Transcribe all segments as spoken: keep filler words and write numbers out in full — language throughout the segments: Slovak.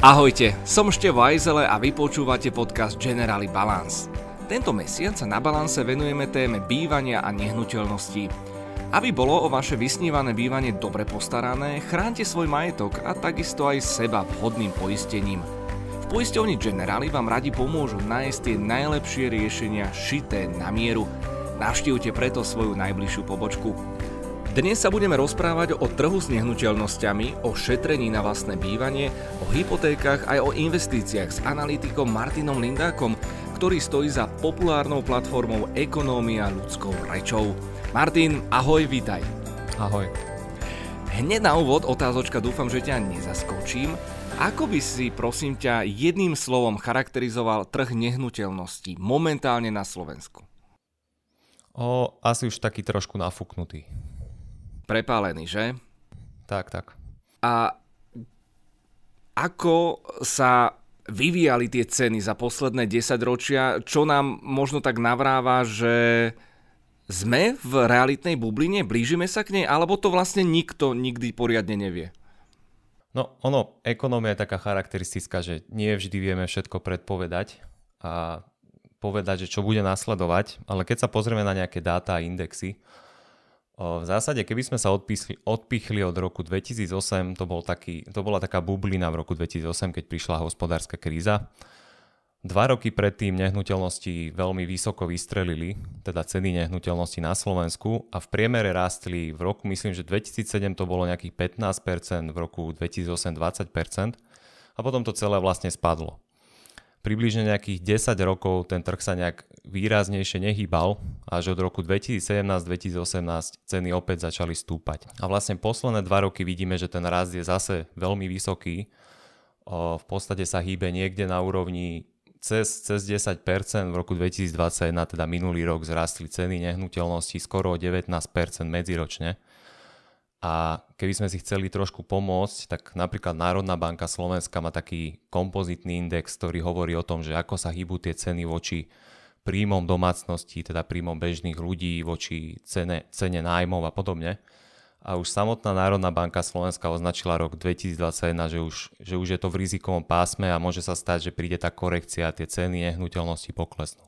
Ahojte, som Števo Ajzele a vy počúvate podcast Generali Balance. Tento mesiac sa na Balance venujeme téme bývania a nehnuteľností. Aby bolo o vaše vysnívané bývanie dobre postarané, chránte svoj majetok a takisto aj seba vhodným poistením. V poisťovni Generali vám radi pomôžu nájsť tie najlepšie riešenia šité na mieru. Navštívte preto svoju najbližšiu pobočku. Dnes sa budeme rozprávať o trhu s nehnuteľnosťami, o šetrení na vlastné bývanie, o hypotékach aj o investíciách s analytikom Martinom Lindákom, ktorý stojí za populárnou platformou Ekonómia ľudskou rečou. Martin, ahoj, vítaj. Ahoj. Hneď na úvod otázočka, dúfam, že ťa nezaskočím. Ako by si, prosím ťa, jedným slovom charakterizoval trh nehnuteľností momentálne na Slovensku? O, asi už taký trošku nafúknutý. Prepálený, že? Tak, tak. A ako sa vyvíjali tie ceny za posledné desaťročia? Čo nám možno tak navráva, že sme v realitnej bubline? Blížime sa k nej? Alebo to vlastne nikto nikdy poriadne nevie? No, ono, ekonómia je taká charakteristická, že nie vždy vieme všetko predpovedať a povedať, že čo bude nasledovať, ale keď sa pozrieme na nejaké dáta a indexy, v zásade, keby sme sa odpichli, odpichli od roku dvetisícosem, to, bol taký, to bola taká bublina v roku dvetisícosem, keď prišla hospodárska kríza. Dva roky predtým nehnuteľnosti veľmi vysoko vystrelili, teda ceny nehnuteľnosti na Slovensku a v priemere rástli v roku, myslím, že dvetisícsedem to bolo nejakých pätnásť percent, v roku dvetisícosem dvadsať percent a potom to celé vlastne spadlo. Približne nejakých desať rokov ten trh sa nejak výraznejšie nehýbal, až od roku dvetisícsedemnásť dvetisícosemnásť ceny opäť začali stúpať. A vlastne posledné dva roky vidíme, že ten rast je zase veľmi vysoký. O, v podstate sa hýbe niekde na úrovni cez, cez desať percent, v roku dvetisícdvadsaťjeden, teda minulý rok, zrastli ceny nehnuteľností skoro o devätnásť percent medziročne. A keby sme si chceli trošku pomôcť, tak napríklad Národná banka Slovenska má taký kompozitný index, ktorý hovorí o tom, že ako sa hýbu tie ceny voči príjmom domácností, teda príjmom bežných ľudí, voči cene, cene nájmov a podobne. A už samotná Národná banka Slovenska označila rok dvetisícdvadsaťjeden, že už, že už je to v rizikovom pásme a môže sa stať, že príde tá korekcia a tie ceny nehnuteľnosti poklesnú.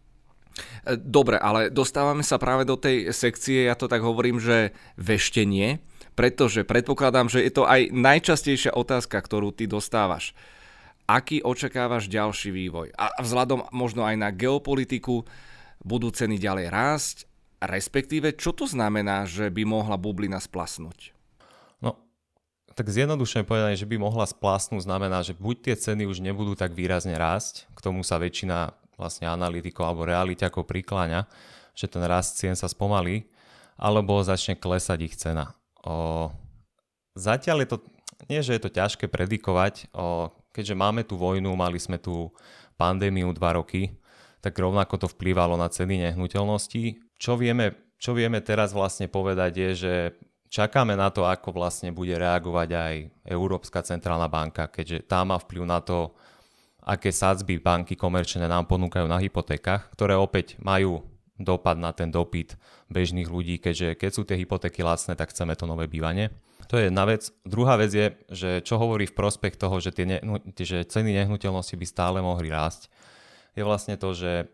Dobre, ale dostávame sa práve do tej sekcie, ja to tak hovorím, že veštenie, pretože predpokladám, že je to aj najčastejšia otázka, ktorú ty dostávaš. Aký očakávaš ďalší vývoj? A vzhľadom možno aj na geopolitiku, budú ceny ďalej rásť, respektíve čo to znamená, že by mohla bublina splasnúť? No, tak zjednodušene povedané, že by mohla splasnúť znamená, že buď tie ceny už nebudú tak výrazne rásť, k tomu sa väčšina vlastne analytikov alebo realiťakov prikláňa, že ten rast cien sa spomalí, alebo začne klesať ich cena. O, zatiaľ je to, nie že je to ťažké predikovať, o, keďže máme tú vojnu, mali sme tú pandémiu dva roky, tak rovnako to vplývalo na ceny nehnuteľností. Čo vieme, čo vieme teraz vlastne povedať je, že čakáme na to, ako vlastne bude reagovať aj Európska centrálna banka, keďže tá má vplyv na to, aké sadzby banky komerčné nám ponúkajú na hypotékach, ktoré opäť majú dopad na ten dopyt bežných ľudí, keďže keď sú tie hypotéky lacné, tak chceme to nové bývanie. To je jedna vec. Druhá vec je, že čo hovorí v prospech toho, že, tie ne, že ceny nehnuteľnosti by stále mohli rásť, je vlastne to, že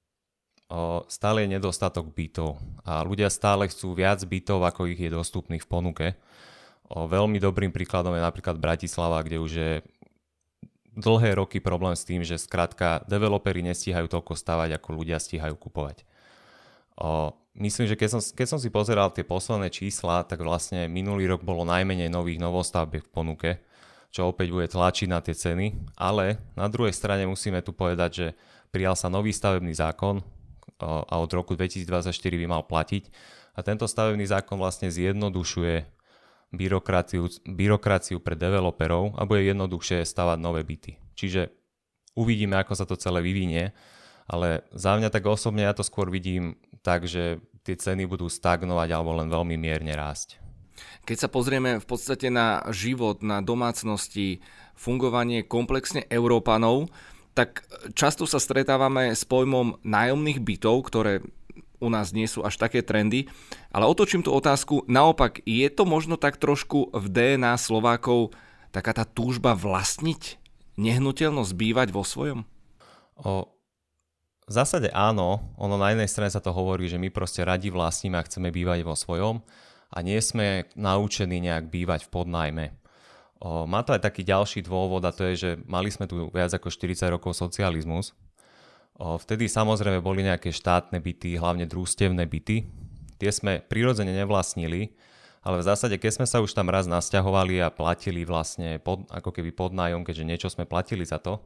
o, stále je nedostatok bytov a ľudia stále chcú viac bytov, ako ich je dostupných v ponuke. O, veľmi dobrým príkladom je napríklad Bratislava, kde už je dlhé roky problém s tým, že skrátka developeri nestíhajú toľko stavať, ako ľudia stíhajú kupovať. O, myslím, že keď som, keď som si pozeral tie posledné čísla, tak vlastne minulý rok bolo najmenej nových novostavbiek v ponuke, čo opäť bude tlačiť na tie ceny, ale na druhej strane musíme tu povedať, že prijal sa nový stavebný zákon o, a od roku dvetisícdvadsaťštyri by mal platiť a tento stavebný zákon vlastne zjednodušuje byrokraciu, byrokraciu pre developerov a bude jednoduchšie stavať nové byty. Čiže uvidíme, ako sa to celé vyvinie, ale za mňa tak osobne ja to skôr vidím tak, že tie ceny budú stagnovať alebo len veľmi mierne rásť. Keď sa pozrieme v podstate na život, na domácnosti, fungovanie komplexne Európanov, tak často sa stretávame s pojmom nájomných bytov, ktoré u nás nie sú až také trendy, ale otočím tú otázku, naopak je to možno tak trošku v dé en á Slovákov taká tá túžba vlastniť nehnuteľnosť bývať vo svojom? O, v zásade áno. Ono na jednej strane sa to hovorí, že my proste radi vlastníme a chceme bývať vo svojom a nie sme naučení nejak bývať v podnájme. O, má to aj taký ďalší dôvod a to je, že mali sme tu viac ako štyridsať rokov socializmus. O, vtedy samozrejme boli nejaké štátne byty, hlavne družstevné byty. Tie sme prirodzene nevlastnili, ale v zásade, keď sme sa už tam raz nasťahovali a platili vlastne pod, ako keby podnájom, keďže niečo sme platili za to,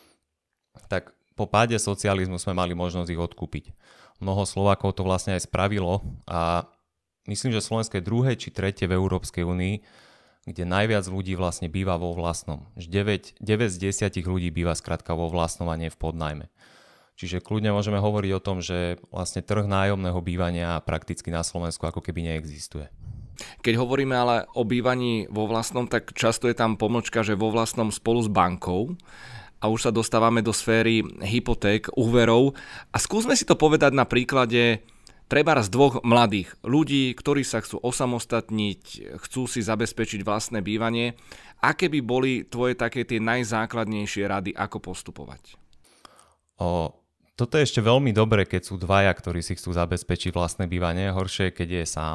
tak po páde socializmu sme mali možnosť ich odkúpiť. Mnoho Slovákov to vlastne aj spravilo a myslím, že Slovensko je druhé či tretie v Európskej únii, kde najviac ľudí vlastne býva vo vlastnom. deväť, deväť z desať ľudí býva skrátka vo vlastnom a nie v podnájme. Čiže kľudne môžeme hovoriť o tom, že vlastne trh nájomného bývania prakticky na Slovensku ako keby neexistuje. Keď hovoríme ale o bývaní vo vlastnom, tak často je tam pomlčka, že vo vlastnom spolu s bankou a už sa dostávame do sféry hypoték, úverov a skúsme si to povedať na príklade trebárs dvoch mladých ľudí, ktorí sa chcú osamostatniť, chcú si zabezpečiť vlastné bývanie. Aké by boli tvoje také tie najzákladnejšie rady, ako postupovať? O, toto je ešte veľmi dobré, keď sú dvaja, ktorí si chcú zabezpečiť vlastné bývanie. Horšie je, keď je sám.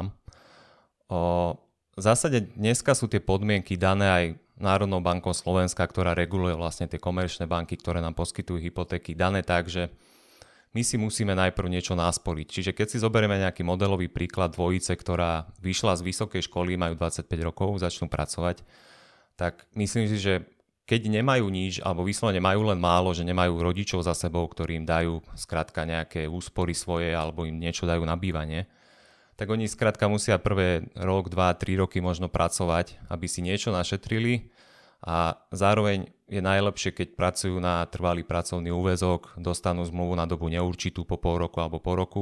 O, v zásade dneska sú tie podmienky dané aj Národnou bankou Slovenska, ktorá reguluje vlastne tie komerčné banky, ktoré nám poskytujú hypotéky, dané tak, že my si musíme najprv niečo nasporiť. Čiže keď si zoberieme nejaký modelový príklad dvojice, ktorá vyšla z vysokej školy, majú dvadsaťpäť rokov, začnú pracovať, tak myslím si, že keď nemajú nič, alebo vyslovene majú len málo, že nemajú rodičov za sebou, ktorí im dajú skrátka nejaké úspory svoje, alebo im niečo dajú na bývanie, tak oni skrátka musia prvé rok, dva, tri roky možno pracovať, aby si niečo našetrili a zároveň je najlepšie, keď pracujú na trvalý pracovný úväzok, dostanú zmluvu na dobu neurčitú po pol roku alebo po roku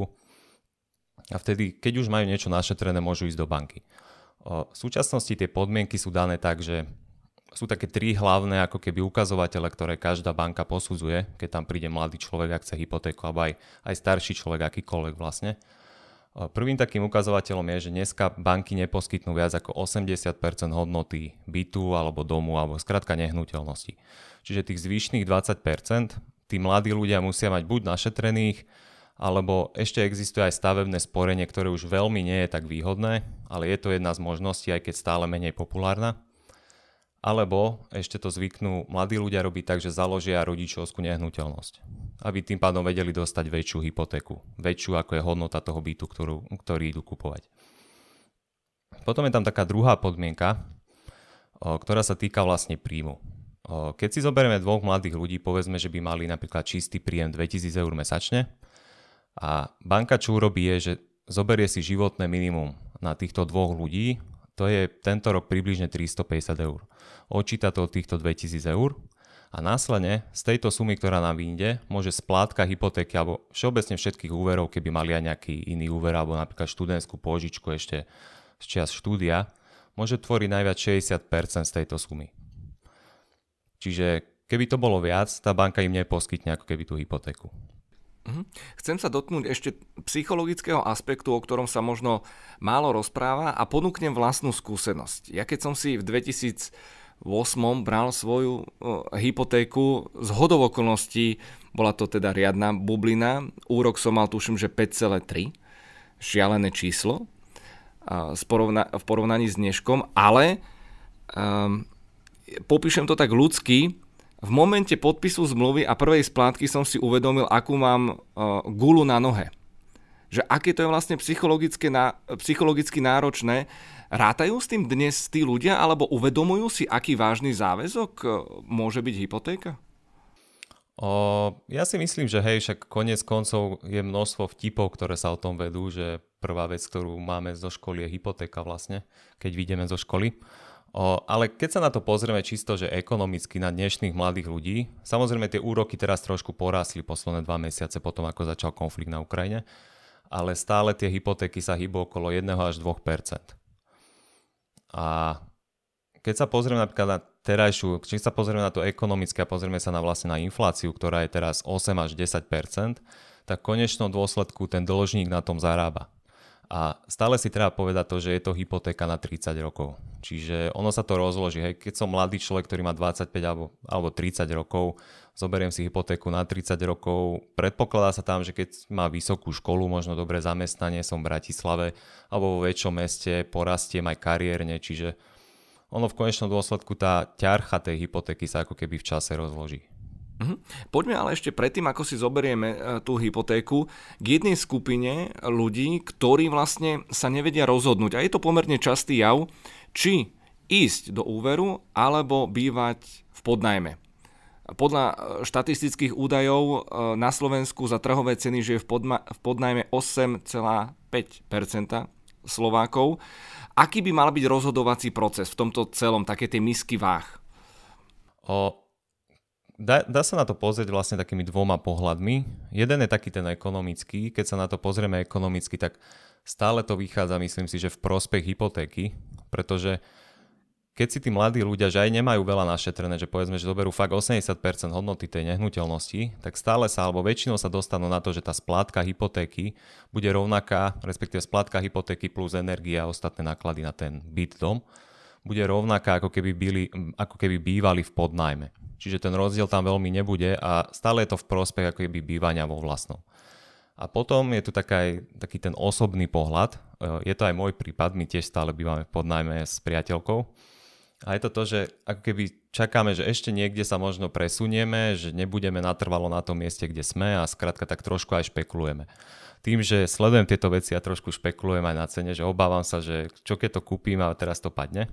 a vtedy, keď už majú niečo našetrené, môžu ísť do banky. V súčasnosti tie podmienky sú dané tak, že sú také tri hlavné ako keby ukazovatele, ktoré každá banka posudzuje, keď tam príde mladý človek a chce hypotéku, alebo aj, aj starší človek, akýkoľvek vlastne. Prvým takým ukazovateľom je, že dneska banky neposkytnú viac ako osemdesiat percent hodnoty bytu alebo domu alebo skrátka nehnuteľnosti. Čiže tých zvyšných dvadsať percent tí mladí ľudia musia mať buď našetrených, alebo ešte existuje aj stavebné sporenie, ktoré už veľmi nie je tak výhodné, ale je to jedna z možností, aj keď stále menej populárna. Alebo ešte to zvyknú mladí ľudia robiť tak, že založia rodičovskú nehnuteľnosť, aby tým pádom vedeli dostať väčšiu hypotéku, väčšiu ako je hodnota toho bytu, ktorú, ktorý idú kupovať. Potom je tam taká druhá podmienka, ktorá sa týka vlastne príjmu. Keď si zoberieme dvoch mladých ľudí, povedzme, že by mali napríklad čistý príjem dvetisíc eur mesačne a banka čo urobí je, že zoberie si životné minimum na týchto dvoch ľudí, to je tento rok približne tristopäťdesiat eur. Odčíta to od týchto dvetisíc eur a následne z tejto sumy, ktorá nám vyjde, môže splátka hypotéky alebo všeobecne všetkých úverov, keby mali aj nejaký iný úver alebo napríklad študentskú pôžičku ešte z čias štúdia, môže tvoriť najviac šesťdesiat percent z tejto sumy. Čiže keby to bolo viac, tá banka im neposkytne ako keby tú hypotéku. Chcem sa dotknúť ešte psychologického aspektu, o ktorom sa možno málo rozpráva a ponúknem vlastnú skúsenosť. Ja keď som si v dvetisícosem bral svoju hypotéku, z hodou okolností, bola to teda riadna bublina, úrok som mal tuším, že päť celé tri, šialené číslo v porovnaní s dneškom, ale um, popíšem to tak ľudsky. V momente podpisu zmluvy a prvej splátky som si uvedomil, akú mám uh, gulu na nohe. Že aké to je vlastne psychologicky, ná, psychologicky náročné. Rátajú s tým dnes tí ľudia, alebo uvedomujú si, aký vážny záväzok uh, môže byť hypotéka? O, ja si myslím, že hej, však koniec koncov je množstvo vtipov, ktoré sa o tom vedú, že prvá vec, ktorú máme zo školy je hypotéka vlastne, keď vyjdeme zo školy. O, ale keď sa na to pozrieme čisto, že ekonomicky na dnešných mladých ľudí, samozrejme tie úroky teraz trošku porásli posledné dva mesiace potom, ako začal konflikt na Ukrajine, ale stále tie hypotéky sa hýbu okolo jeden až dva percentá. A keď sa pozrieme napríklad na terajšiu, keď sa pozrieme na to ekonomické a pozrieme sa na vlastne na infláciu, ktorá je teraz osem až desať percent, tak v konečnom dôsledku ten dlžník na tom zarába. A stále si treba povedať to, že je to hypotéka na tridsať rokov. Čiže ono sa to rozloží. Hej. Keď som mladý človek, ktorý má dvadsaťpäť alebo, alebo tridsať rokov, zoberiem si hypotéku na tridsať rokov, predpokladá sa tam, že keď má vysokú školu, možno dobré zamestnanie, som v Bratislave alebo vo väčšom meste, porastiem aj kariérne, čiže ono v konečnom dôsledku tá ťarcha tej hypotéky sa ako keby v čase rozloží. Mhm. Poďme ale ešte predtým, ako si zoberieme tú hypotéku, k jednej skupine ľudí, ktorí vlastne sa nevedia rozhodnúť. A je to pomerne častý jav, či ísť do úveru, alebo bývať v podnájme. Podľa štatistických údajov na Slovensku za trhové ceny žije v, podma- v podnájme osem celá päť percenta Slovákov. Aký by mal byť rozhodovací proces v tomto celom, také tej misky váh? O... Dá, dá sa na to pozrieť vlastne takými dvoma pohľadmi. Jeden je taký ten ekonomický. Keď sa na to pozrieme ekonomicky, tak stále to vychádza, myslím si, že v prospech hypotéky, pretože keď si tí mladí ľudia, že aj nemajú veľa našetrené, že povedzme, že doberú fakt osemdesiat percent hodnoty tej nehnuteľnosti, tak stále sa, alebo väčšinou sa dostanú na to, že tá splátka hypotéky bude rovnaká, respektíve splátka hypotéky plus energia a ostatné náklady na ten byt, dom, bude rovnaká, ako keby, byli, ako keby bývali v podnájme. Čiže ten rozdiel tam veľmi nebude a stále je to v prospech ako keby bývania vo vlastnom. A potom je tu taká, taký ten osobný pohľad. Je to aj môj prípad, my tiež stále bývame v podnájme s priateľkou. A je to to, že ako keby čakáme, že ešte niekde sa možno presunieme, že nebudeme natrvalo na tom mieste, kde sme a skrátka tak trošku aj špekulujeme. Tým, že sledujem tieto veci a trošku špekulujem aj na cene, že obávam sa, že čo keď to kúpim a teraz to padne.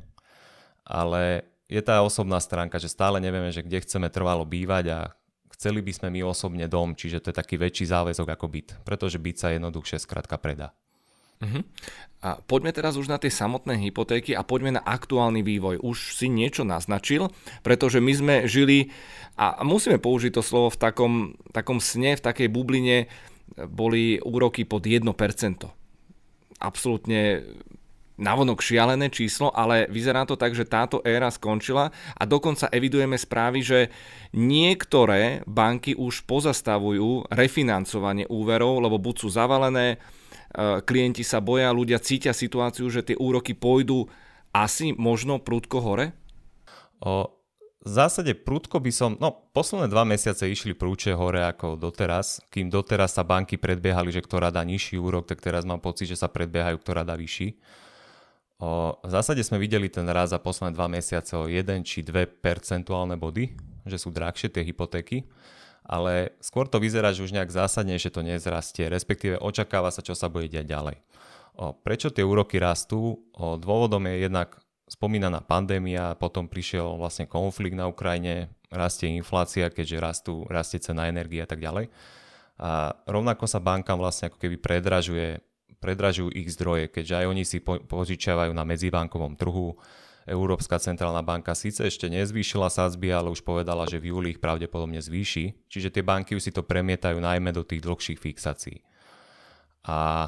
Ale je tá osobná stránka, že stále nevieme, že kde chceme trvalo bývať a chceli by sme my osobne dom, čiže to je taký väčší záväzok ako byt, pretože byt sa jednoduchšie skrátka predá. Uh-huh. A poďme teraz už na tie samotné hypotéky a poďme na aktuálny vývoj. Už si niečo naznačil, pretože my sme žili, a musíme použiť to slovo, v takom, takom sne, v takej bubline boli úroky pod jedno percento. Absolútne navonok šialené číslo, ale vyzerá to tak, že táto éra skončila a dokonca evidujeme správy, že niektoré banky už pozastavujú refinancovanie úverov, lebo buď sú zavalené, klienti sa boja, ľudia cítia situáciu, že tie úroky pôjdu asi možno prudko hore? O, v zásade prudko by som, no posledné dva mesiace išli prúče hore ako doteraz, kým doteraz sa banky predbiehali, že ktorá dá nižší úrok, tak teraz mám pocit, že sa predbiehajú, ktorá dá vyšší. O, v zásade sme videli ten raz za posledné dva mesiace o jeden či dve percentuálne body, že sú drahšie tie hypotéky, ale skôr to vyzerá, že už nejak zásadnejšie to nezrastie, respektíve očakáva sa, čo sa bude diať ďalej. O, prečo tie úroky rastú? O, dôvodom je jednak spomínaná pandémia, potom prišiel vlastne konflikt na Ukrajine, rastie inflácia, keďže rastú, rastie cena energie a tak ďalej. A rovnako sa bankám vlastne ako keby predražuje predražujú ich zdroje, keďže aj oni si po- požičiavajú na medzibankovom trhu. Európska centrálna banka síce ešte nezvýšila sadzby, ale už povedala, že v júli ich pravdepodobne zvýši. Čiže tie banky už si to premietajú najmä do tých dlhších fixácií. A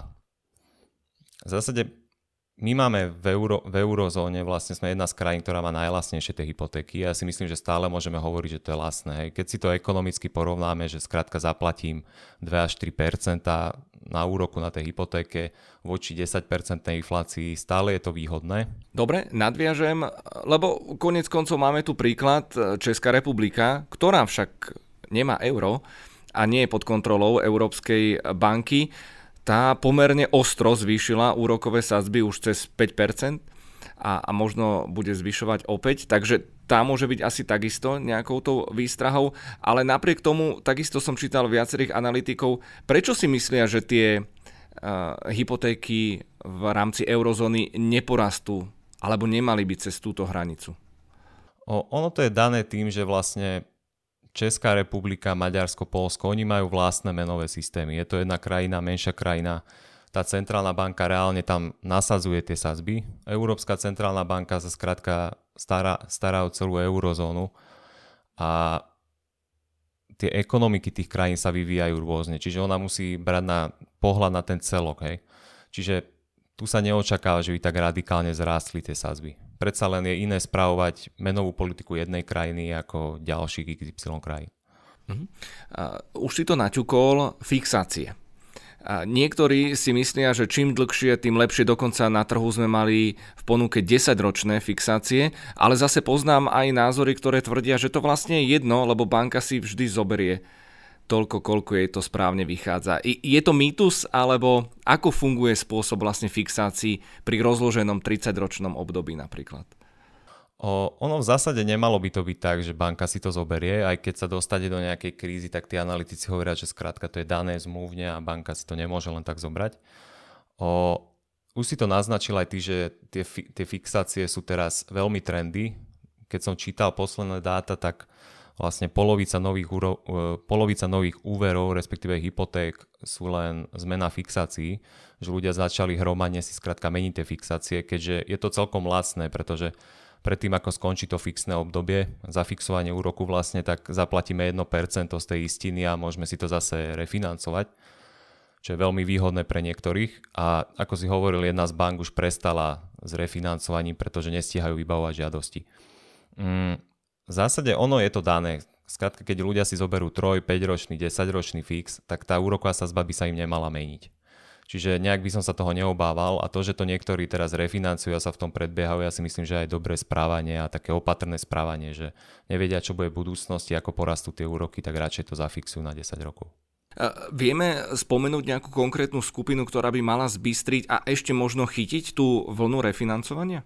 v zásade my máme v, euro, v eurozóne, vlastne sme jedna z krajín, ktorá má najlacnejšie tie hypotéky. Ja si myslím, že stále môžeme hovoriť, že to je lacné. Keď si to ekonomicky porovnáme, že skrátka zaplatím dva až tri percentá na úroku na tej hypotéke voči desať percent inflácii, stále je to výhodné. Dobre, nadviažem, lebo konec koncov máme tu príklad Česká republika, ktorá však nemá euro a nie je pod kontrolou Európskej banky. Tá pomerne ostro zvýšila úrokové sadzby už cez päť percent a, a možno bude zvyšovať opäť, takže tá môže byť asi takisto nejakou tou výstrahou, ale napriek tomu takisto som čítal viacerých analytikov, prečo si myslia, že tie uh, hypotéky v rámci eurozóny neporastú alebo nemali byť cez túto hranicu? O, ono to je dané tým, že vlastne Česká republika, Maďarsko, Poľsko, oni majú vlastné menové systémy. Je to jedna krajina, menšia krajina. Tá centrálna banka reálne tam nasadzuje tie sadzby. Európska centrálna banka sa skrátka stará, stará o celú eurozónu a tie ekonomiky tých krajín sa vyvíjajú rôzne. Čiže ona musí brať na pohľad na ten celok. Hej. Čiže tu sa neočakáva, že by tak radikálne zrástli tie sadzby. Predsa len je iné spravovať menovú politiku jednej krajiny ako ďalších iks ypsilon krajín. Uh-huh. Uh, už si to naťukol, fixácie. A niektorí si myslia, že čím dlhšie, tým lepšie. Dokonca na trhu sme mali v ponuke desaťročné fixácie, ale zase poznám aj názory, ktoré tvrdia, že to vlastne je jedno, lebo banka si vždy zoberie toľko, koľko jej to správne vychádza. Je to mýtus, alebo ako funguje spôsob vlastne fixácií pri rozloženom tridsaťročnom období napríklad? O, ono v zásade nemalo by to byť tak, že banka si to zoberie, aj keď sa dostane do nejakej krízy, tak tí analytici hovoria, že skrátka to je dané zmluvne a banka si to nemôže len tak zobrať. O, už si to naznačil aj ty, že tie, tie fixácie sú teraz veľmi trendy. Keď som čítal posledné dáta, tak vlastne polovica nových, úro, polovica nových úverov, respektíve hypoték sú len zmena fixácií, že ľudia začali hromadne si skrátka meniť tie fixácie, keďže je to celkom lacné, pretože predtým, ako skončí to fixné obdobie, zafixovanie úroku vlastne, tak zaplatíme jedno percento z tej istiny a môžeme si to zase refinancovať, čo je veľmi výhodné pre niektorých. A ako si hovoril, jedna z bank už prestala s refinancovaním, pretože nestíhajú vybavovať žiadosti. Mm, v zásade ono je to dané. Skrátka, keď ľudia si zoberú troj, päťročný, desaťročný fix, tak tá úroková sadzba by sa im nemala meniť. Čiže nejak by som sa toho neobával a to, že to niektorí teraz refinancujú a sa v tom predbiehajú, ja si myslím, že aj dobré správanie a také opatrné správanie, že nevedia, čo bude v budúcnosti, ako porastú tie úroky, tak radšej to zafixujú na desať rokov. Vieme spomenúť nejakú konkrétnu skupinu, ktorá by mala zbystriť a ešte možno chytiť tú vlnu refinancovania?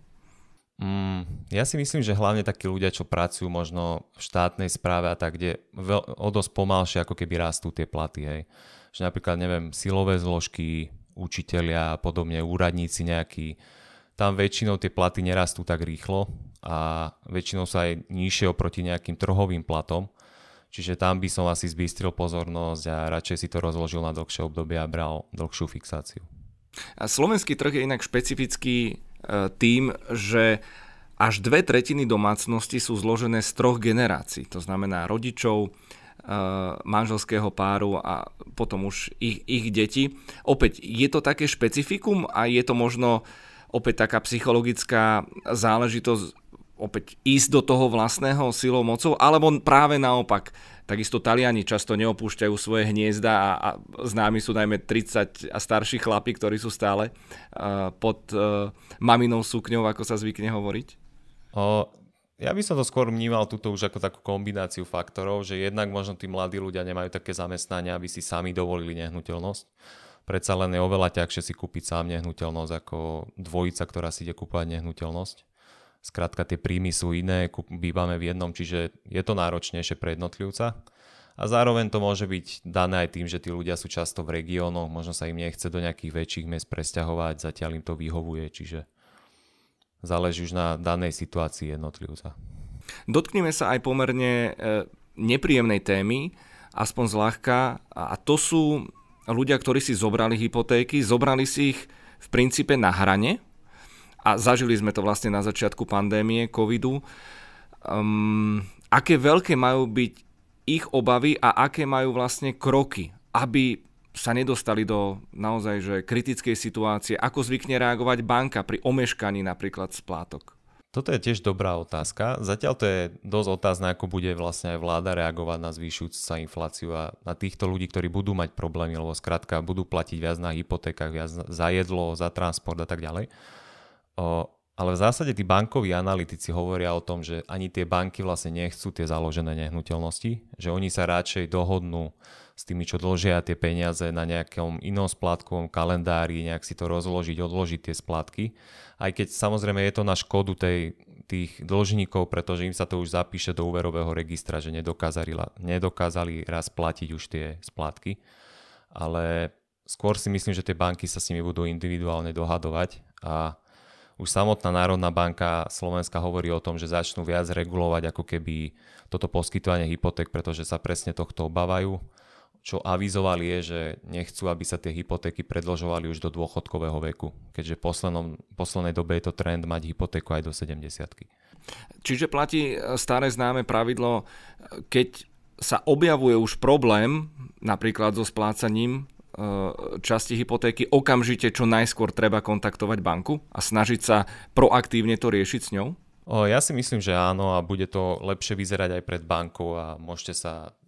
Mm, ja si myslím, že hlavne takí ľudia, čo pracujú možno v štátnej správe a tak, kde veľ, o dosť pomalšie ako keby rastú tie platy, hej. Že napríklad, neviem, silové zložky, učitelia a podobne, úradníci nejakí, tam väčšinou tie platy nerastú tak rýchlo a väčšinou sa aj nižšie oproti nejakým trhovým platom. Čiže tam by som asi zbystril pozornosť a radšej si to rozložil na dlhšie obdobie a bral dlhšiu fixáciu. A slovenský trh je inak špecifický tým, že až dve tretiny domácnosti sú zložené z troch generácií. To znamená rodičov, manželského páru a potom už ich, ich deti. Opäť, je to také špecifikum a je to možno opäť taká psychologická záležitosť opäť ísť do toho vlastného silou mocou, alebo práve naopak. Takisto Taliani často neopúšťajú svoje hniezda a, a známi sú najmä tridsať a starší chlapi, ktorí sú stále uh, pod uh, maminou sukňou, ako sa zvykne hovoriť. O... Ja by som to skôr vnímal túto už ako takú kombináciu faktorov, že jednak možno tí mladí ľudia nemajú také zamestnania, aby si sami dovolili nehnuteľnosť. Predsa len je oveľa ťažšie si kúpiť sám nehnuteľnosť ako dvojica, ktorá si ide kúpať nehnuteľnosť. Skrátka tie príjmy sú iné, bývame v jednom, čiže je to náročnejšie pre jednotlivca. A zároveň to môže byť dané aj tým, že tí ľudia sú často v regiónoch, možno sa im nechce do nejakých väčších miest presťahovať, zatiaľ im to vyhovuje, čiže záleží už na danej situácii jednotlivca. Dotkneme sa aj pomerne nepríjemnej témy, aspoň zľahka, a to sú ľudia, ktorí si zobrali hypotéky, zobrali si ich v princípe na hrane a zažili sme to vlastne na začiatku pandémie covidu. Um, aké veľké majú byť ich obavy a aké majú vlastne kroky, aby sa nedostali do naozaj že kritickej situácie, ako zvykne reagovať banka pri omeškaní napríklad splátok? Toto je tiež dobrá otázka. Zatiaľ to je dosť otázne, ako bude vlastne aj vláda reagovať na zvýšujúcu sa infláciu a na týchto ľudí, ktorí budú mať problémy, lebo skrátka budú platiť viac na hypotékach, viac za jedlo, za transport a tak ďalej. O, ale v zásade tí bankoví analytici hovoria o tom, že ani tie banky vlastne nechcú tie založené nehnuteľnosti, že oni sa radšej dohodnú s tými, čo dlžia tie peniaze na nejakom inom splátkovom kalendári, nejak si to rozložiť, odložiť tie splátky. Aj keď samozrejme je to na škodu tej, tých dlžníkov, pretože im sa to už zapíše do úverového registra, že nedokázali, nedokázali raz platiť už tie splátky. Ale skôr si myslím, že tie banky sa s nimi budú individuálne dohadovať a už samotná Národná banka Slovenska hovorí o tom, že začnú viac regulovať ako keby toto poskytovanie hypoték, pretože sa presne tohto obávajú. Čo avizovali je, že nechcú, aby sa tie hypotéky predĺžovali už do dôchodkového veku, keďže v poslednej dobe je to trend mať hypotéku aj do sedemdesiatky. Čiže platí staré známe pravidlo, keď sa objavuje už problém, napríklad so splácaním časti hypotéky, okamžite čo najskôr treba kontaktovať banku a snažiť sa proaktívne to riešiť s ňou? O, ja si myslím, že áno a bude to lepšie vyzerať aj pred bankou a môžete sa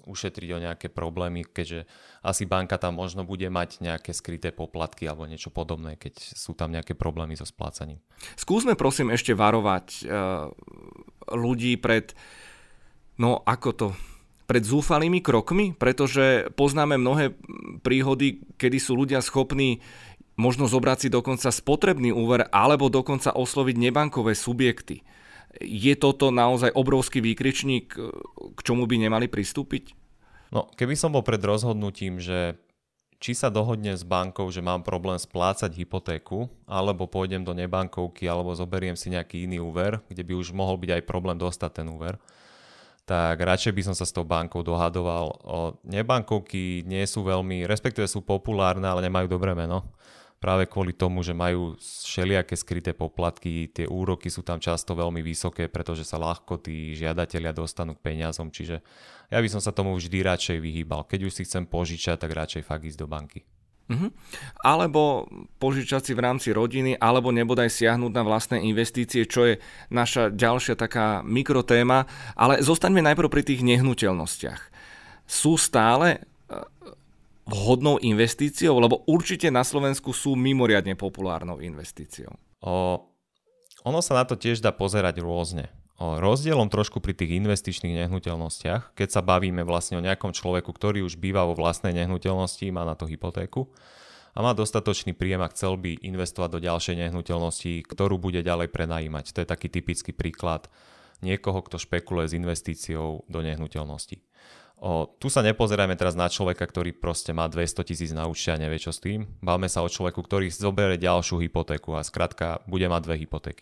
ušetriť o nejaké problémy, keďže asi banka tam možno bude mať nejaké skryté poplatky alebo niečo podobné, keď sú tam nejaké problémy so splácaním. Skúsme prosím ešte varovať uh, ľudí pred, no ako to, pred zúfalými krokmi, pretože poznáme mnohé príhody, kedy sú ľudia schopní možno zobrať si dokonca spotrebný úver alebo dokonca osloviť nebankové subjekty. Je toto naozaj obrovský výkričník, k čomu by nemali pristúpiť? No, keby som bol pred rozhodnutím, že či sa dohodnem s bankou, že mám problém splácať hypotéku, alebo pôjdem do nebankovky, alebo zoberiem si nejaký iný úver, kde by už mohol byť aj problém dostať ten úver, tak radšej by som sa s tou bankou dohadoval. O, nebankovky nie sú veľmi, respektíve sú populárne, ale nemajú dobré meno. Práve kvôli tomu, že majú všelijaké skryté poplatky, tie úroky sú tam často veľmi vysoké, pretože sa ľahko tí žiadatelia dostanú k peniazom, čiže ja by som sa tomu vždy radšej vyhýbal. Keď už si chcem požičať, tak radšej fakt ísť do banky. Uh-huh. Alebo požičať si v rámci rodiny, alebo nebodaj siahnuť na vlastné investície, čo je naša ďalšia taká mikrotéma. Ale zostaňme najprv pri tých nehnuteľnostiach. Sú stále vhodnou investíciou, lebo určite na Slovensku sú mimoriadne populárnou investíciou. O, ono sa na to tiež dá pozerať rôzne. O, rozdielom trošku pri tých investičných nehnuteľnostiach, keď sa bavíme vlastne o nejakom človeku, ktorý už býva vo vlastnej nehnuteľnosti, má na to hypotéku a má dostatočný príjem a chcel by investovať do ďalšej nehnuteľnosti, ktorú bude ďalej prenajímať. To je taký typický príklad niekoho, kto špekuluje s investíciou do nehnuteľnosti. O, tu sa nepozerajme teraz na človeka, ktorý proste má dvesto tisíc na účte a nevie čo s tým. Bavme sa o človeku, ktorý zoberie ďalšiu hypotéku a skrátka bude mať dve hypotéky.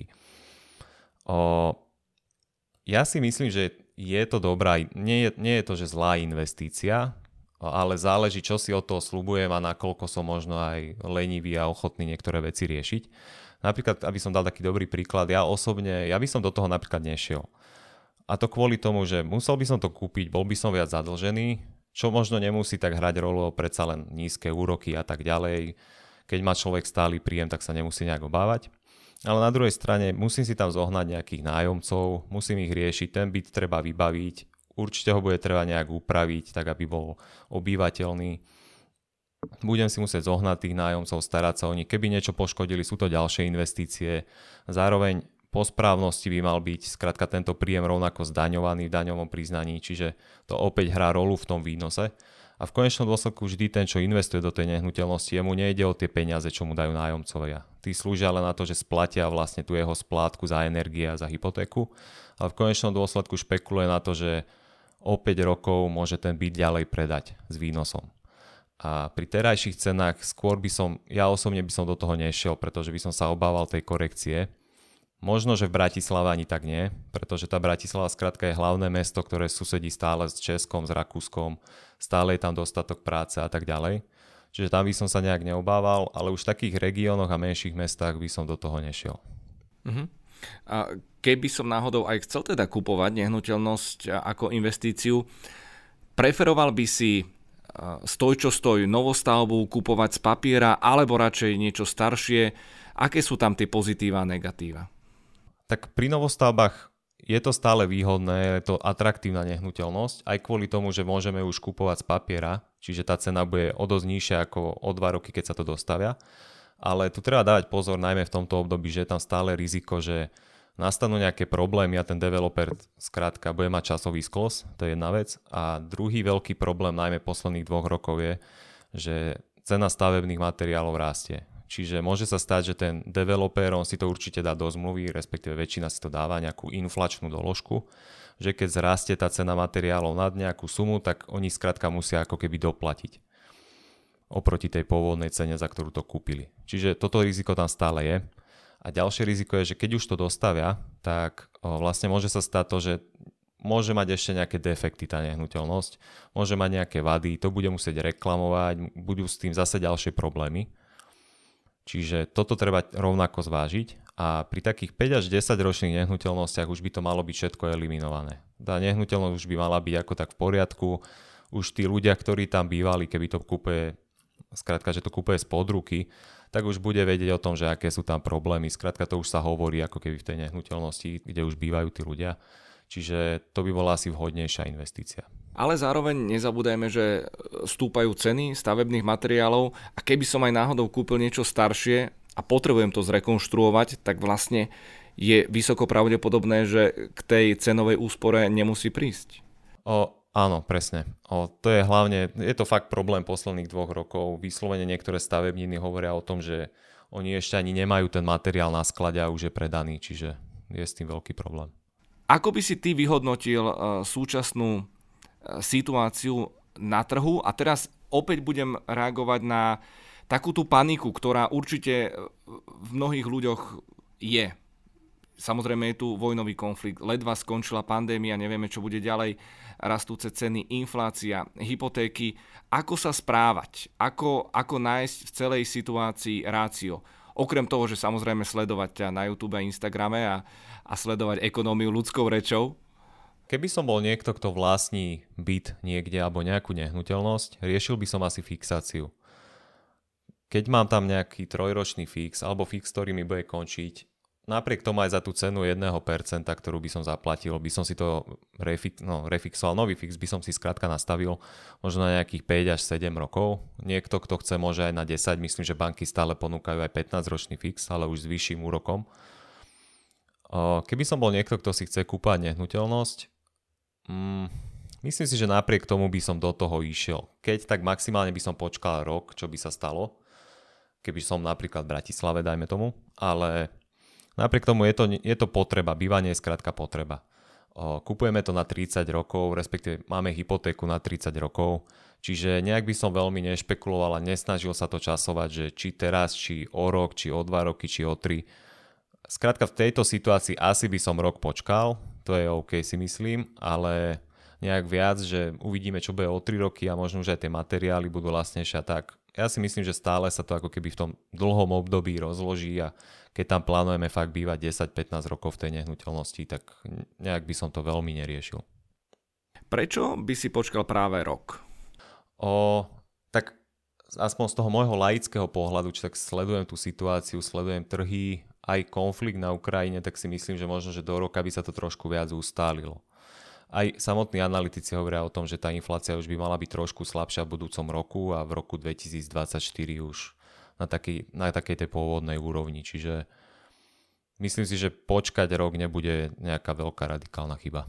O, ja si myslím, že je to dobrá, nie je, nie je to, že zlá investícia, ale záleží, čo si od toho sľubujem a nakoľko som možno aj lenivý a ochotný niektoré veci riešiť. Napríklad, aby som dal taký dobrý príklad, ja osobne, ja by som do toho napríklad nešiel. A to kvôli tomu, že musel by som to kúpiť, bol by som viac zadlžený, čo možno nemusí tak hrať rolu, predsa len nízke úroky a tak ďalej. Keď má človek stály príjem, tak sa nemusí nejak obávať. Ale na druhej strane musím si tam zohnať nejakých nájomcov, musím ich riešiť, ten byt treba vybaviť, určite ho bude treba nejak upraviť, tak aby bol obývateľný. Budem si musieť zohnať tých nájomcov, starať sa o nich. Keby niečo poškodili, sú to ďalšie investície. Zároveň po správnosti by mal byť skrátka tento príjem rovnako zdaňovaný v daňovom priznaní, čiže to opäť hrá rolu v tom výnose. A v konečnom dôsledku vždy ten, čo investuje do tej nehnuteľnosti, jemu nejde o tie peniaze, čo mu dajú nájomcovia. Tí slúžia len na to, že splatia vlastne tú jeho splátku za energie a za hypotéku, ale v konečnom dôsledku špekuluje na to, že o päť rokov môže ten byt ďalej predať s výnosom. A pri terajších cenách skôr by som, ja osobne by som do toho nešiel, pretože by som sa obával tej korekcie. Možno, že v Bratislave ani tak nie, pretože tá Bratislava skrátka je hlavné mesto, ktoré susedí stále s Českom, s Rakúskom, stále je tam dostatok práce a tak ďalej. Čiže tam by som sa nejak neobával, ale už v takých regiónoch a menších mestách by som do toho nešiel. Uh-huh. A keby som náhodou aj chcel teda kupovať nehnuteľnosť ako investíciu, preferoval by si stoj čo stoj novostavbu kupovať z papiera alebo radšej niečo staršie? Aké sú tam tie pozitíva a negatíva? Tak pri novostavbách je to stále výhodné, je to atraktívna nehnuteľnosť, aj kvôli tomu, že môžeme už kupovať z papiera, čiže tá cena bude o dosť nižšia ako o dva roky, keď sa to dostavia. Ale tu treba dávať pozor najmä v tomto období, že je tam stále riziko, že nastanú nejaké problémy a ten developer skrátka bude mať časový sklos, to je jedna vec. A druhý veľký problém najmä posledných dvoch rokov je, že cena stavebných materiálov rastie. Čiže môže sa stať, že ten developer, on si to určite dá do zmluvy, respektíve väčšina si to dáva nejakú inflačnú doložku, že keď zrastie tá cena materiálov nad nejakú sumu, tak oni skrátka musia ako keby doplatiť oproti tej pôvodnej cene, za ktorú to kúpili. Čiže toto riziko tam stále je. A ďalšie riziko je, že keď už to dostavia, tak o, vlastne môže sa stať to, že môže mať ešte nejaké defekty tá nehnuteľnosť, môže mať nejaké vady, to bude musieť reklamovať, budú s tým zase ďalšie problémy. Čiže toto treba rovnako zvážiť a pri takých päť až desať ročných nehnuteľnostiach už by to malo byť všetko eliminované. Tá nehnuteľnosť už by mala byť ako tak v poriadku, už tí ľudia, ktorí tam bývali, keby to kúpe, skrátka, že to kúpe spod ruky, tak už bude vedieť o tom, že aké sú tam problémy. Skrátka to už sa hovorí ako keby v tej nehnuteľnosti, kde už bývajú tí ľudia. Čiže to by bola asi vhodnejšia investícia. Ale zároveň nezabúdajme, že stúpajú ceny stavebných materiálov a keby som aj náhodou kúpil niečo staršie a potrebujem to zrekonštruovať, tak vlastne je vysoko pravdepodobné, že k tej cenovej úspore nemusí prísť. O, áno, presne. O, to je hlavne, je to fakt problém posledných dvoch rokov. Vyslovene niektoré stavebniny hovoria o tom, že oni ešte ani nemajú ten materiál na sklade a už je predaný, čiže je s tým veľký problém. Ako by si ty vyhodnotil uh, súčasnú uh, situáciu na trhu? A teraz opäť budem reagovať na takú tú paniku, ktorá určite v mnohých ľuďoch je. Samozrejme je tu vojnový konflikt, ledva skončila pandémia, nevieme, čo bude ďalej, rastúce ceny, inflácia, hypotéky. Ako sa správať? Ako, ako nájsť v celej situácii rácio? Okrem toho, že samozrejme sledovať ťa na YouTube a Instagrame a, a sledovať ekonómiu ľudskou rečou. Keby som bol niekto, kto vlastní byt niekde alebo nejakú nehnuteľnosť, riešil by som asi fixáciu. Keď mám tam nejaký trojročný fix alebo fix, ktorý mi bude končiť, napriek tomu aj za tú cenu jedno percento, ktorú by som zaplatil, by som si to refix, no, refixoval, nový fix by som si skrátka nastavil možno na nejakých päť až sedem rokov. Niekto, kto chce, môže aj na desať, myslím, že banky stále ponúkajú aj pätnásťročný fix, ale už s vyšším úrokom. Keby som bol niekto, kto si chce kúpať nehnuteľnosť, mm, myslím si, že napriek tomu by som do toho išiel. Keď, tak maximálne by som počkal rok, čo by sa stalo, keby som napríklad v Bratislave, dajme tomu, ale napriek tomu je to, je to potreba, bývanie je skrátka potreba. O, kupujeme to na tridsať rokov, respektíve máme hypotéku na tridsať rokov, čiže nejak by som veľmi nešpekuloval a nesnažil sa to časovať, že či teraz, či o rok, či o dva roky, či o tri. Skrátka v tejto situácii asi by som rok počkal, to je OK si myslím, ale nejak viac, že uvidíme, čo bude o tri roky a možno, že aj tie materiály budú lacnejšie a tak. Ja si myslím, že stále sa to ako keby v tom dlhom období rozloží a keď tam plánujeme fakt bývať desať pätnásť rokov v tej nehnuteľnosti, tak nejak by som to veľmi neriešil. Prečo by si počkal práve rok? O, tak aspoň z toho môjho laického pohľadu, či tak sledujem tú situáciu, sledujem trhy, aj konflikt na Ukrajine, tak si myslím, že možno, že do roka by sa to trošku viac ustálilo. Aj samotní analytici hovoria o tom, že tá inflácia už by mala byť trošku slabšia v budúcom roku a v roku dvetisícdvadsaťštyri už na, taký, na takej tej pôvodnej úrovni. Čiže myslím si, že počkať rok nebude nejaká veľká radikálna chyba.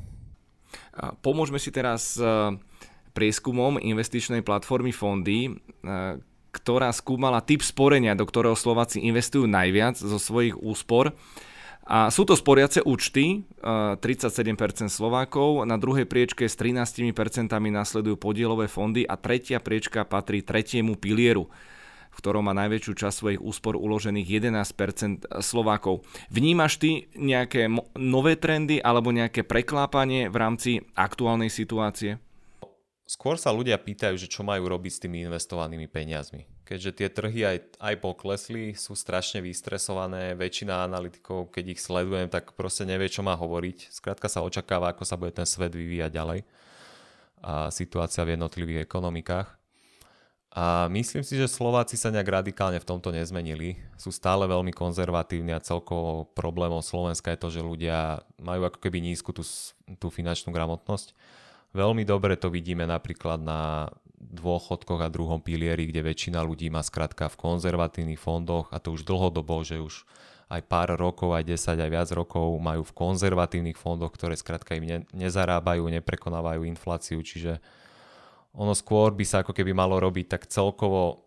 Pomôžme si teraz prieskumom investičnej platformy Fondy, ktorá skúmala typ sporenia, do ktorého Slováci investujú najviac zo svojich úspor. A sú to sporiace účty, tridsaťsedem percent Slovákov, na druhej priečke s trinásť percent nasledujú podielové fondy a tretia priečka patrí tretiemu pilieru, v ktorom má najväčšiu časť svojich úspor uložených jedenásť percent Slovákov. Vnímaš ty nejaké nové trendy alebo nejaké preklápanie v rámci aktuálnej situácie? Skôr sa ľudia pýtajú, že čo majú robiť s tými investovanými peniazmi. Keďže tie trhy aj, aj poklesli, sú strašne vystresované, väčšina analytikov, keď ich sledujem, tak proste nevie, čo má hovoriť. Skrátka sa očakáva, ako sa bude ten svet vyvíjať ďalej a situácia v jednotlivých ekonomikách. A myslím si, že Slováci sa nejak radikálne v tomto nezmenili. Sú stále veľmi konzervatívni a celkovo problémom Slovenska je to, že ľudia majú ako keby nízku tú, tú finančnú gramotnosť. Veľmi dobre to vidíme napríklad na dôchodkoch a druhom pilieri, kde väčšina ľudí má skrátka v konzervatívnych fondoch a to už dlhodobo, že už aj pár rokov, aj desať, aj viac rokov majú v konzervatívnych fondoch, ktoré skrátka im ne, nezarábajú, neprekonávajú infláciu, čiže ono skôr by sa ako keby malo robiť tak celkovo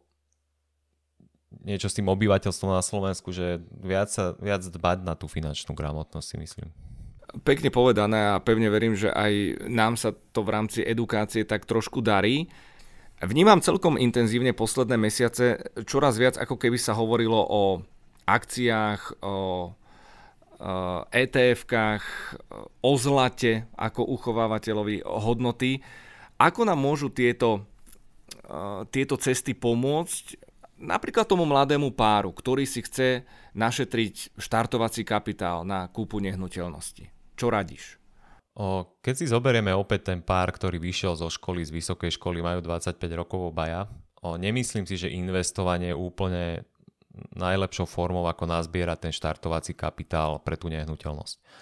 niečo s tým obyvateľstvom na Slovensku, že viac, sa, viac dbať na tú finančnú gramotnosť, si myslím. Pekne povedané a pevne verím, že aj nám sa to v rámci edukácie tak trošku darí. Vnímam celkom intenzívne posledné mesiace čoraz viac, ako keby sa hovorilo o akciách, o é té efkách, o zlate ako uchovávateľovi hodnoty. Ako nám môžu tieto, tieto cesty pomôcť napríklad tomu mladému páru, ktorý si chce našetriť štartovací kapitál na kúpu nehnuteľnosti? Čo radíš? O, keď si zoberieme opäť ten pár, ktorý vyšiel zo školy, z vysokej školy, majú dvadsaťpäť rokov obaja, o, nemyslím si, že investovanie je úplne najlepšou formou, ako nazbierať ten štartovací kapitál pre tú nehnuteľnosť.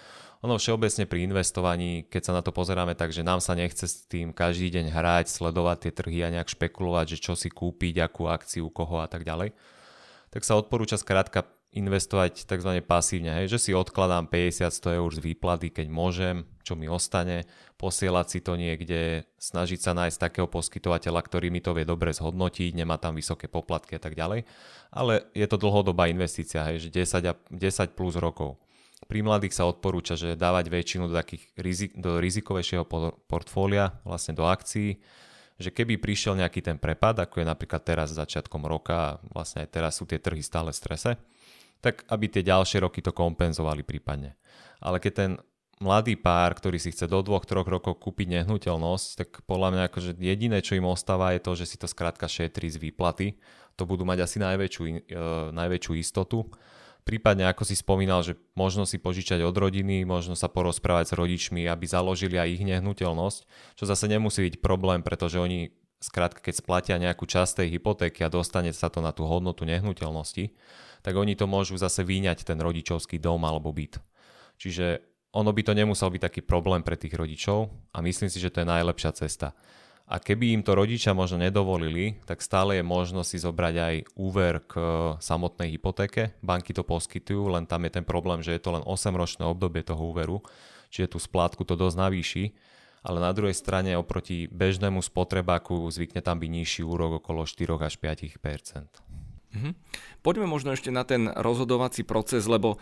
ono všeobecne pri investovaní, keď sa na to pozeráme tak, že nám sa nechce s tým každý deň hrať, sledovať tie trhy a nejak špekulovať, že čo si kúpiť, akú akciu, koho a tak ďalej, tak sa odporúča skrátka investovať tzv. Pasívne, hej, že si odkladám päťdesiat až sto eur z výplaty, keď môžem, čo mi ostane, posielať si to niekde, snažiť sa nájsť takého poskytovateľa, ktorý mi to vie dobre zhodnotiť, nemá tam vysoké poplatky a tak ďalej, ale je to dlhodobá investícia, hej, že desať, desať plus rokov. Pri mladých sa odporúča, že dávať väčšinu do takých rizik, do rizikovejšieho portfólia, vlastne do akcií, že keby prišiel nejaký ten prepad, ako je napríklad teraz začiatkom roka, vlastne aj teraz sú tie trhy stále v strese, tak aby tie ďalšie roky to kompenzovali prípadne. Ale keď ten mladý pár, ktorý si chce do dvoch, troch rokov kúpiť nehnuteľnosť, tak podľa mňa akože jediné, čo im ostáva, je to, že si to skrátka šetrí z výplaty. To budú mať asi najväčšiu, e, najväčšiu istotu. Prípadne, ako si spomínal, že možno si požičať od rodiny, možno sa porozprávať s rodičmi, aby založili aj ich nehnuteľnosť, čo zase nemusí byť problém, pretože oni skrátka, keď splatia nejakú časť tej hypotéky a dostane sa to na tú hodnotu nehnuteľnosti, tak oni to môžu zase vyňať ten rodičovský dom alebo byt. Čiže ono by to nemusel byť taký problém pre tých rodičov a myslím si, že to je najlepšia cesta. A keby im to rodičia možno nedovolili, tak stále je možnosť si zobrať aj úver k samotnej hypotéke. Banky to poskytujú, len tam je ten problém, že je to len osemročné obdobie toho úveru, čiže tú splátku to dosť navýši, ale na druhej strane oproti bežnému spotrebáku zvykne tam byť nižší úrok okolo štyri až päť percent. Mhm. Poďme možno ešte na ten rozhodovací proces, lebo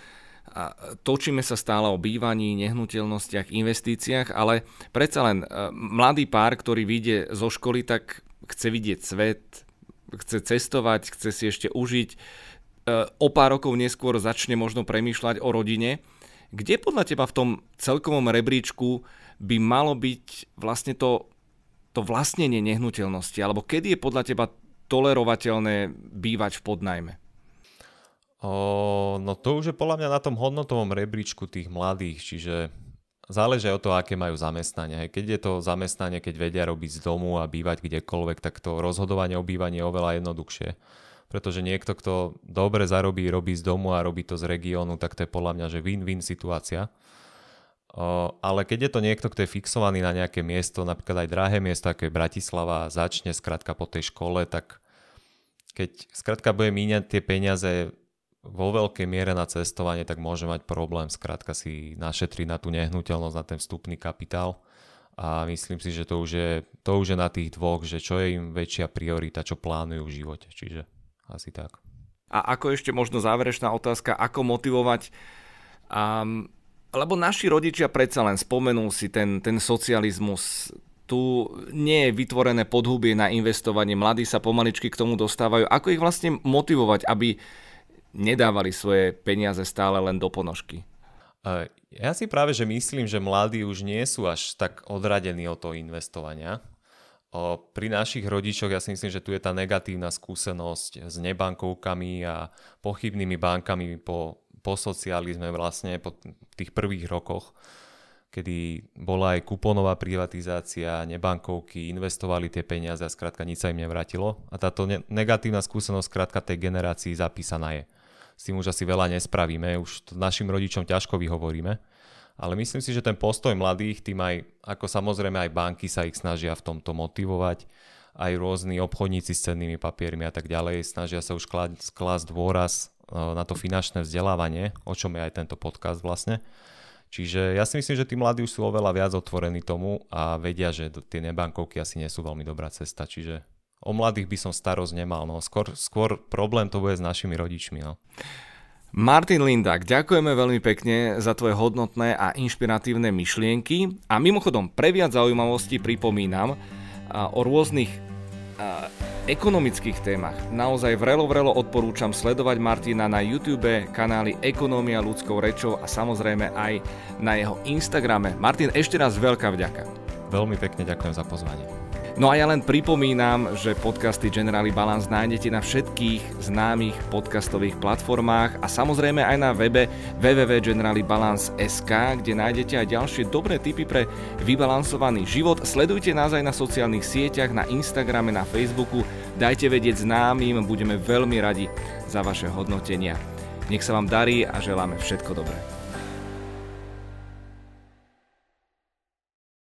točíme sa stále o bývaní, nehnuteľnostiach, investíciách, ale predsa len mladý pár, ktorý vyjde zo školy, tak chce vidieť svet, chce cestovať, chce si ešte užiť. O pár rokov neskôr začne možno premýšľať o rodine. Kde podľa teba v tom celkovom rebríčku by malo byť vlastne to, to vlastnenie nehnuteľnosti? Alebo kedy je podľa teba tolerovateľné bývať v podnajme? O, no to už je podľa mňa na tom hodnotovom rebríčku tých mladých, čiže záleží od toho, aké majú zamestnanie. Keď je to zamestnanie, keď vedia robiť z domu a bývať kdekoľvek, tak to rozhodovanie o bývaní je oveľa jednoduchšie. Pretože niekto, kto dobre zarobí, robí z domu a robí to z regiónu, tak to je podľa mňa že win-win situácia. O, ale keď je to niekto, kto je fixovaný na nejaké miesto, napríklad aj drahé miesto, ako je Bratislava, a začne skrátka po tej škole, tak keď skrátka bude míňať tie peniaze vo veľkej miere na cestovanie, tak môže mať problém skrátka si našetriť na tú nehnuteľnosť, na ten vstupný kapitál. A myslím si, že to už je, to už je na tých dvoch, že čo je im väčšia priorita, čo plánujú v živote. Čiže asi tak. A ako ešte možno záverečná otázka, ako motivovať, um, lebo naši rodičia predsa len spomenul si ten, ten socializmus, tu nie je vytvorené podhubie na investovanie, mladí sa pomaličky k tomu dostávajú. Ako ich vlastne motivovať, aby nedávali svoje peniaze stále len do ponožky? Ja si práve, že myslím, že mladí už nie sú až tak odradení od toho investovania. Pri našich rodičoch ja si myslím, že tu je tá negatívna skúsenosť s nebankovkami a pochybnými bankami po, po socializme vlastne, po tých prvých rokoch, kedy bola aj kupónová privatizácia, nebankovky, investovali tie peniaze a skrátka nič sa im nevrátilo. A táto ne- negatívna skúsenosť skrátka tej generácii zapísaná je. S tým už asi veľa nespravíme, už to našim rodičom ťažko vyhovoríme. Ale myslím si, že ten postoj mladých, tým aj, ako samozrejme aj banky sa ich snažia v tomto motivovať, aj rôzni obchodníci s cennými papiermi a tak ďalej, snažia sa už klásť dôraz na to finančné vzdelávanie, o čom je aj tento podcast vlastne. Čiže ja si myslím, že tí mladí už sú oveľa viac otvorení tomu a vedia, že tie nebankovky asi nie sú veľmi dobrá cesta. Čiže o mladých by som starosť nemal. No. Skôr, skôr problém to bude s našimi rodičmi. No. Martin Lindák, ďakujeme veľmi pekne za tvoje hodnotné a inšpiratívne myšlienky. A mimochodom, pre viac zaujímavostí pripomínam o rôznych ekonomických témach. Naozaj vrelo, vrelo odporúčam sledovať Martina na YouTube kanály Ekonómia ľudskou rečou a samozrejme aj na jeho Instagrame. Martin, ešte raz veľká vďaka. Veľmi pekne ďakujem za pozvanie. No a ja len pripomínam, že podcasty Generali Balance nájdete na všetkých známych podcastových platformách a samozrejme aj na webe w w w bodka generali balance bodka es ká, kde nájdete aj ďalšie dobré tipy pre vybalansovaný život. Sledujte nás aj na sociálnych sieťach, na Instagrame, na Facebooku. Dajte vedieť známym, budeme veľmi radi za vaše hodnotenia. Nech sa vám darí a želáme všetko dobré.